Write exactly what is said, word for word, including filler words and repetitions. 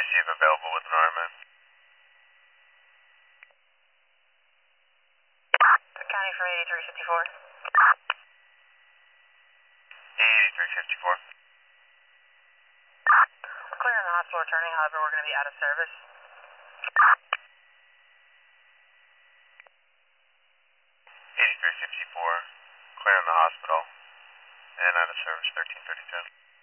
see if available with an R M N. County for eighty-three fifty-four. eighty-three fifty-four. We're clear on the hospital returning, however, we're going to be out of service. eighty-three fifty-four, clear in the hospital, and out of service thirteen thirty-two.